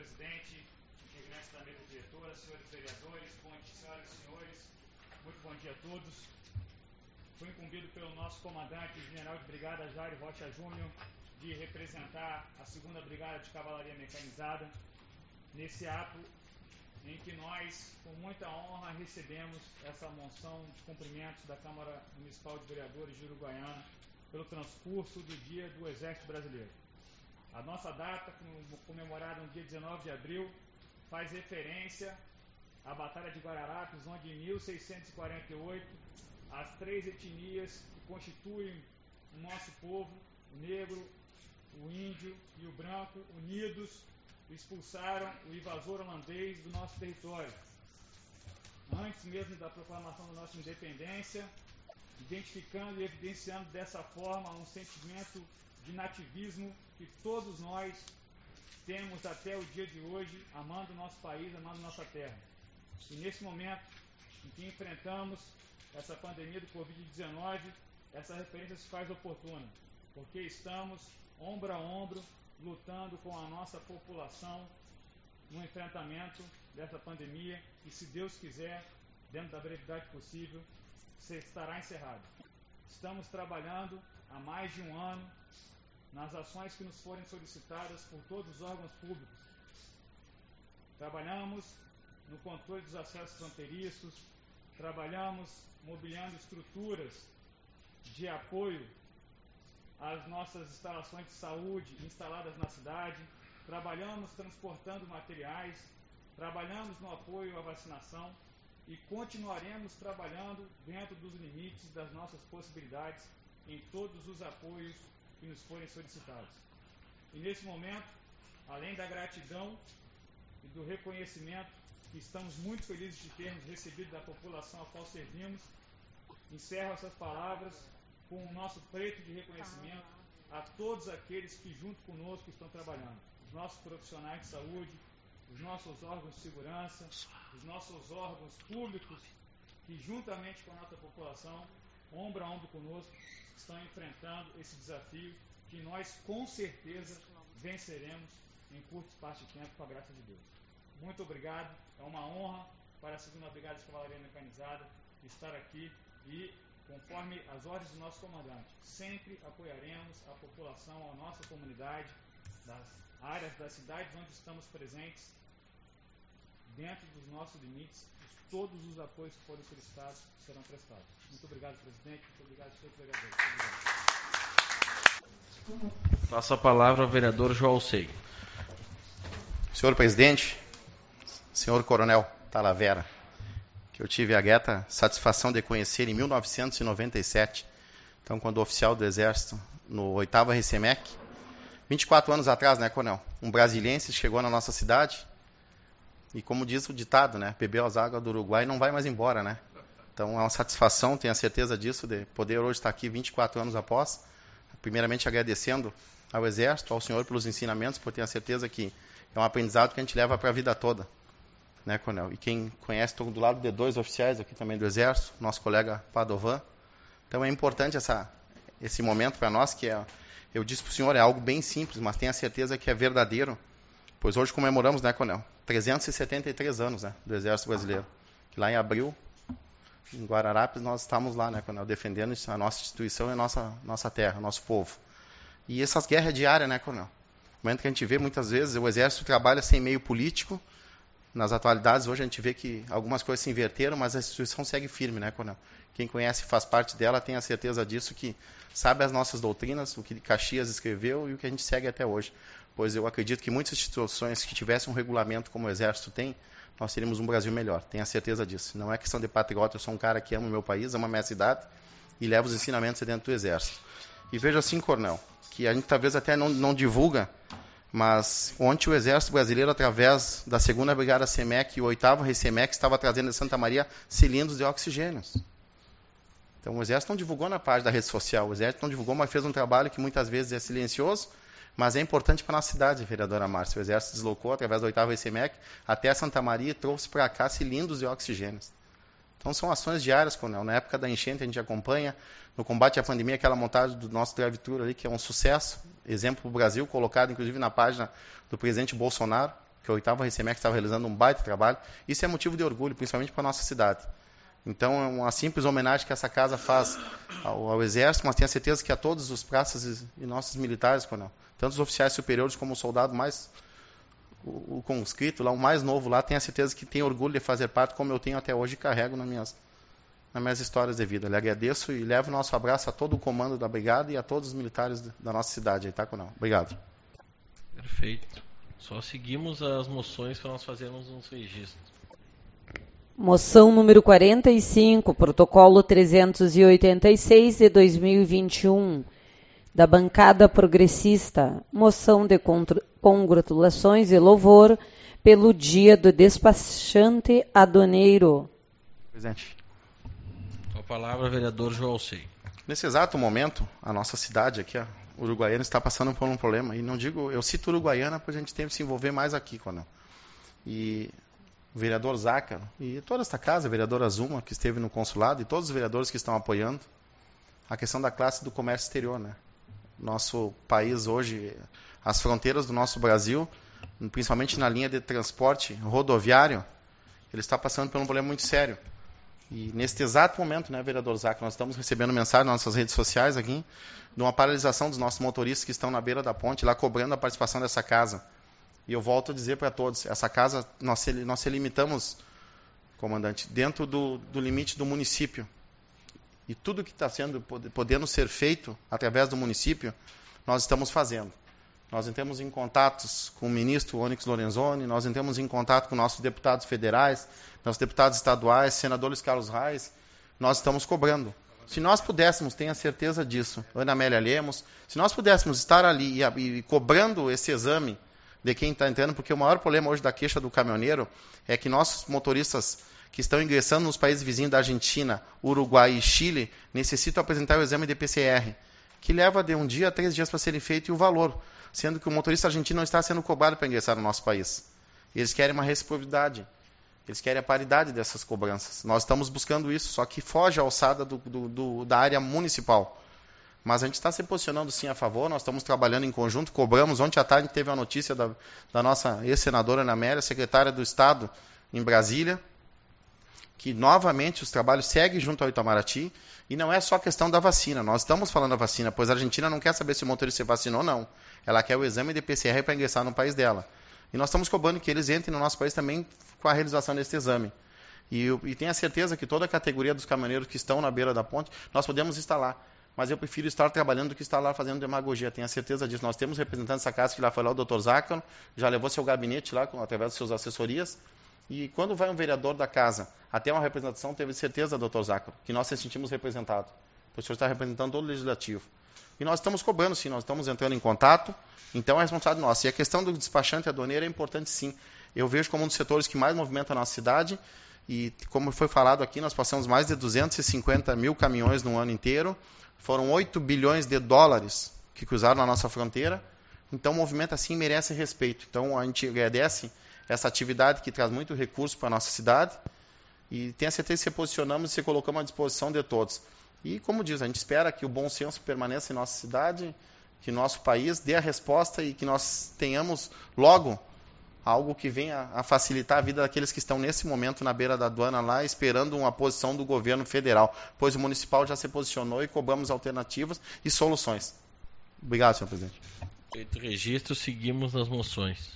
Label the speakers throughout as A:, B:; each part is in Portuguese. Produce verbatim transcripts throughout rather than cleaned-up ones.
A: presidente, integrantes da mesa diretora, senhores vereadores, bom dia, senhoras e senhores, muito bom dia a todos. Fui incumbido pelo nosso comandante, o general de brigada Jair Rocha Júnior, de representar a segunda Brigada de Cavalaria Mecanizada, nesse ato em que nós, com muita honra, recebemos essa moção de cumprimentos da Câmara Municipal de Vereadores de Uruguaiana pelo transcurso do Dia do Exército Brasileiro. A nossa data, comemorada no dia dezenove de abril, faz referência à Batalha de Guararapes, onde em mil seiscentos e quarenta e oito as três etnias que constituem o nosso povo, o negro, o índio e o branco, unidos, expulsaram o invasor holandês do nosso território. Antes mesmo da proclamação da nossa independência, identificando e evidenciando dessa forma um sentimento de nativismo que todos nós temos até o dia de hoje, amando o nosso país, amando nossa terra. E nesse momento em que enfrentamos essa pandemia do covid dezenove, essa referência se faz oportuna, porque estamos ombro a ombro, lutando com a nossa população no enfrentamento dessa pandemia e, se Deus quiser, dentro da brevidade possível, estará encerrado. Estamos trabalhando há mais de um ano nas ações que nos forem solicitadas por todos os órgãos públicos. Trabalhamos no controle dos acessos fronteiriços, trabalhamos mobiliando estruturas de apoio às nossas instalações de saúde instaladas na cidade, trabalhamos transportando materiais, trabalhamos no apoio à vacinação e continuaremos trabalhando dentro dos limites das nossas possibilidades em todos os apoios que nos forem solicitados. E nesse momento, além da gratidão e do reconhecimento que estamos muito felizes de termos recebido da população a qual servimos, encerro essas palavras com o nosso preto de reconhecimento a todos aqueles que junto conosco estão trabalhando, os nossos profissionais de saúde, os nossos órgãos de segurança, os nossos órgãos públicos que juntamente com a nossa população, ombro a ombro conosco, estão enfrentando esse desafio que nós com certeza venceremos em curto espaço de tempo com a graça de Deus. Muito obrigado, é uma honra para a segunda Brigada de Cavalaria Mecanizada estar aqui e, conforme as ordens do nosso comandante, sempre apoiaremos a população, a nossa comunidade, das áreas das cidades onde estamos presentes, dentro dos nossos limites, todos os apoios que forem solicitados serão prestados. Muito obrigado, presidente, muito obrigado a todos os vereadores.
B: Passa a palavra ao vereador João Sei.
C: Senhor presidente, senhor coronel Talavera, que eu tive a grata satisfação de conhecer em mil novecentos e noventa e sete, então quando oficial do Exército, no oitavo R C M E C, vinte e quatro anos atrás, né, coronel? Um brasiliense chegou na nossa cidade e, como diz o ditado, né, bebeu as águas do Uruguai e não vai mais embora, né? Então é uma satisfação, tenho a certeza disso, de poder hoje estar aqui vinte e quatro anos após, primeiramente agradecendo ao Exército, ao senhor pelos ensinamentos, por ter a certeza que é um aprendizado que a gente leva para a vida toda, né, coronel? E quem conhece, estou do lado de dois oficiais aqui também do Exército, nosso colega Padovan. Então é importante essa, esse momento para nós, que é, eu disse para o senhor, é algo bem simples, mas tenho a certeza que é verdadeiro, pois hoje comemoramos, né, coronel, trezentos e setenta e três anos, né, do Exército Brasileiro, que lá em abril, em Guararapes, nós estamos lá, né, coronel, defendendo a nossa instituição e a nossa, nossa terra, nosso povo. E essas guerras diárias, né, coronel? No momento que a gente vê, muitas vezes, o Exército trabalha sem meio político. Nas atualidades, hoje a gente vê que algumas coisas se inverteram, mas a instituição segue firme, né, coronel? Quem conhece e faz parte dela tem a certeza disso, que sabe as nossas doutrinas, o que Caxias escreveu e o que a gente segue até hoje. Pois eu acredito que muitas instituições que tivessem um regulamento como o Exército tem, nós teríamos um Brasil melhor. Tenho a certeza disso. Não é questão de patriota, eu sou um cara que ama o meu país, ama a minha cidade e leva os ensinamentos dentro do Exército. E veja assim, coronel, que a gente talvez até não, não divulga, mas ontem o Exército Brasileiro, através da segunda Brigada C M E C e o oitavo R C M E C, estava trazendo de Santa Maria cilindros de oxigênio. Então o Exército não divulgou na página da rede social, o Exército não divulgou, mas fez um trabalho que muitas vezes é silencioso, mas é importante para a nossa cidade, vereadora Márcia. O Exército deslocou, através do oitavo R C M E C, até Santa Maria e trouxe para cá cilindros de oxigênio. Então são ações diárias, coronel. Na época da enchente a gente acompanha, no combate à pandemia, aquela montagem do nosso drive-thru ali, que é um sucesso, exemplo para o Brasil, colocado inclusive na página do presidente Bolsonaro. que a oitava Recemec estava realizando um baita trabalho. Isso é motivo de orgulho, principalmente para a nossa cidade. Então, é uma simples homenagem que essa casa faz ao, ao Exército, mas tenho certeza que a todos os praças e, e nossos militares, Coronel, tanto os oficiais superiores como o soldado mais, o, o conscrito, lá, o mais novo lá, tenho a certeza que tem orgulho de fazer parte, como eu tenho até hoje e carrego nas minhas, nas minhas histórias de vida. Eu lhe agradeço e levo o nosso abraço a todo o comando da Brigada e a todos os militares da nossa cidade. Aí, tá, Coronel? Obrigado.
B: Perfeito. Só seguimos as moções para nós fazermos uns registros.
D: Moção número quarenta e cinco, protocolo trezentos e oitenta e seis de dois mil e vinte e um, da bancada progressista. Moção de congratulações e louvor pelo dia do despachante aduaneiro.
C: Presidente.
B: Com a palavra, vereador João Sei.
C: Nesse exato momento, a nossa cidade aqui, a Uruguaiana, está passando por um problema. E não digo, eu cito Uruguaiana, pois a gente tem que se envolver mais aqui, Coronel. E o vereador Zácaro, e toda esta casa, a vereadora Zuma, que esteve no consulado, e todos os vereadores que estão apoiando a questão da classe do comércio exterior, né? Nosso país hoje, as fronteiras do nosso Brasil, principalmente na linha de transporte rodoviário, ele está passando por um problema muito sério. E neste exato momento, né, vereador Zácaro, nós estamos recebendo mensagem nas nossas redes sociais aqui, de uma paralisação dos nossos motoristas que estão na beira da ponte, lá cobrando a participação dessa casa. E eu volto a dizer para todos, essa casa, nós, nós se limitamos, comandante, dentro do, do limite do município. E tudo que está sendo, podendo ser feito através do município, nós estamos fazendo. Nós entramos em contatos com o ministro Onyx Lorenzoni, nós entramos em contato com nossos deputados federais, nossos deputados estaduais, senadores Carlos Reis, nós estamos cobrando. Se nós pudéssemos, tenha certeza disso, Ana Amélia Lemos, se nós pudéssemos estar ali e, e cobrando esse exame de quem está entrando, porque o maior problema hoje da queixa do caminhoneiro é que nossos motoristas que estão ingressando nos países vizinhos da Argentina, Uruguai e Chile, necessitam apresentar o exame de P C R, que leva de um dia a três dias para serem feito, e o valor, sendo que o motorista argentino não está sendo cobrado para ingressar no nosso país. Eles querem uma reciprocidade, eles querem a paridade dessas cobranças. Nós estamos buscando isso, só que foge a alçada do, do, do, da área municipal. Mas a gente está se posicionando sim a favor, nós estamos trabalhando em conjunto, cobramos. Ontem à tarde teve a notícia da, da nossa ex-senadora Ana Amélia, secretária do Estado em Brasília, que novamente os trabalhos seguem junto ao Itamaraty, e não é só questão da vacina, nós estamos falando da vacina, pois a Argentina não quer saber se o motorista se vacinou ou não, ela quer o exame de P C R para ingressar no país dela. E nós estamos cobrando que eles entrem no nosso país também com a realização desse exame. E, eu, e tenho a certeza que toda a categoria dos caminhoneiros que estão na beira da ponte, nós podemos instalar. Mas eu prefiro estar trabalhando do que estar lá fazendo demagogia. Tenho a certeza disso. Nós temos representantes dessa casa que lá foi lá o doutor Zácaro, já levou seu gabinete lá, através das suas assessorias. E quando vai um vereador da casa até uma representação, teve certeza, doutor Zácaro, que nós se sentimos representados. O senhor está representando todo o legislativo. E nós estamos cobrando, sim, nós estamos entrando em contato, então é responsabilidade nossa. E a questão do despachante aduaneiro é importante, sim. Eu vejo como um dos setores que mais movimenta a nossa cidade, e como foi falado aqui, nós passamos mais de duzentos e cinquenta mil caminhões no ano inteiro, foram oito bilhões de dólares que cruzaram a nossa fronteira, então o movimento assim merece respeito. Então a gente agradece essa atividade que traz muito recurso para a nossa cidade, e tenho a certeza que se posicionamos e se colocamos à disposição de todos. E como diz, a gente espera que o bom senso permaneça em nossa cidade, que nosso país dê a resposta e que nós tenhamos logo algo que venha a facilitar a vida daqueles que estão nesse momento na beira da aduana lá, esperando uma posição do governo federal, pois o municipal já se posicionou e cobramos alternativas e soluções. Obrigado, senhor presidente.
B: Feito o registro, seguimos nas moções.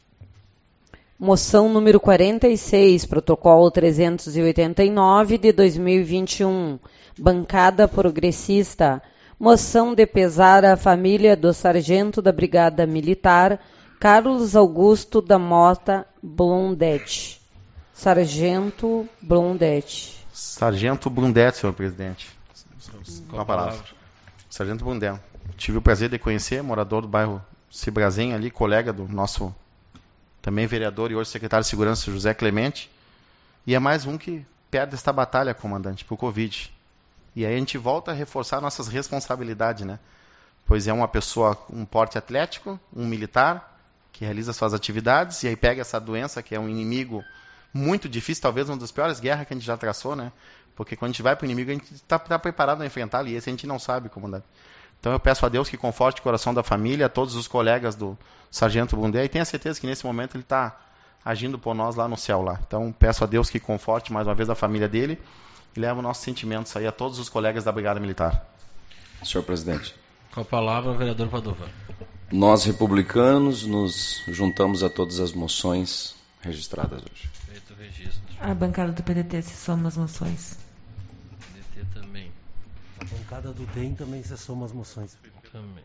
D: Moção número quarenta e seis, protocolo trezentos e oitenta e nove de dois mil e vinte e um, bancada progressista. Moção de pesar à família do sargento da Brigada Militar, Carlos Augusto da Mota Blondetti. Sargento Blondetti.
C: Sargento Blondetti, senhor presidente. Com a palavra. Sargento Blondetti. Tive o prazer de conhecer, morador do bairro Cibrazen, ali, colega do nosso também vereador e hoje secretário de Segurança, José Clemente. E é mais um que perde esta batalha, comandante, por Covid. E aí a gente volta a reforçar nossas responsabilidades, né? Pois é uma pessoa, um porte atlético, um militar, que realiza suas atividades, e aí pega essa doença, que é um inimigo muito difícil, talvez uma das piores guerras que a gente já traçou, né? Porque quando a gente vai para o inimigo, a gente está tá preparado a enfrentar, e esse a gente não sabe, comandante. Então eu peço a Deus que conforte o coração da família, a todos os colegas do Sargento Bundé, e tenha certeza que nesse momento ele está agindo por nós lá no céu. Lá. Então peço a Deus que conforte mais uma vez a família dele e leve os nossos sentimentos aí a todos os colegas da Brigada Militar.
E: Senhor presidente.
B: Com a palavra, o vereador Padova.
E: Nós, republicanos, nos juntamos a todas as moções registradas hoje.
B: Feito o registro.
F: A bancada do P D T se soma às moções.
B: P D T também.
G: A bancada do D E M também se soma às moções.
B: Também.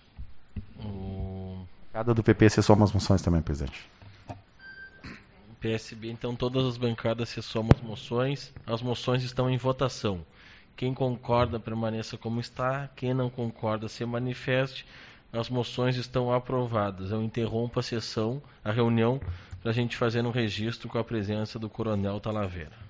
B: O
C: Cada do P P se soma as moções também, presidente.
B: P S B, então, todas as bancadas se somam às moções. As moções estão em votação. Quem concorda, permaneça como está. Quem não concorda, se manifeste. As moções estão aprovadas. Eu interrompo a sessão, a reunião, para a gente fazer um registro com a presença do Coronel Talavera.